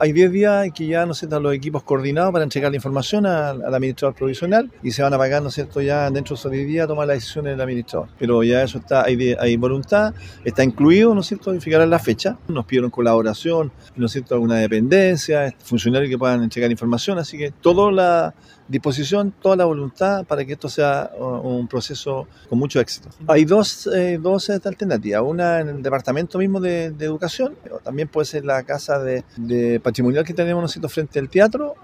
Hay 10 días que ya, ¿no es cierto?, los equipos coordinados para entregar la información al administrador provisional y se van a pagar, ¿no es cierto?, ya dentro de esos 10 días tomar las decisiones del administrador. Pero ya eso está, hay voluntad, está incluido, ¿no es cierto?, fijar la fecha. Nos pidieron colaboración, ¿no es cierto?, alguna dependencia, funcionarios que puedan entregar información, así que toda la disposición, toda la voluntad para que esto sea un proceso con mucho éxito. Hay dos alternativas, una en el departamento mismo de educación, también puede ser la casa de patrimonial que tenemos nosotros frente al teatro,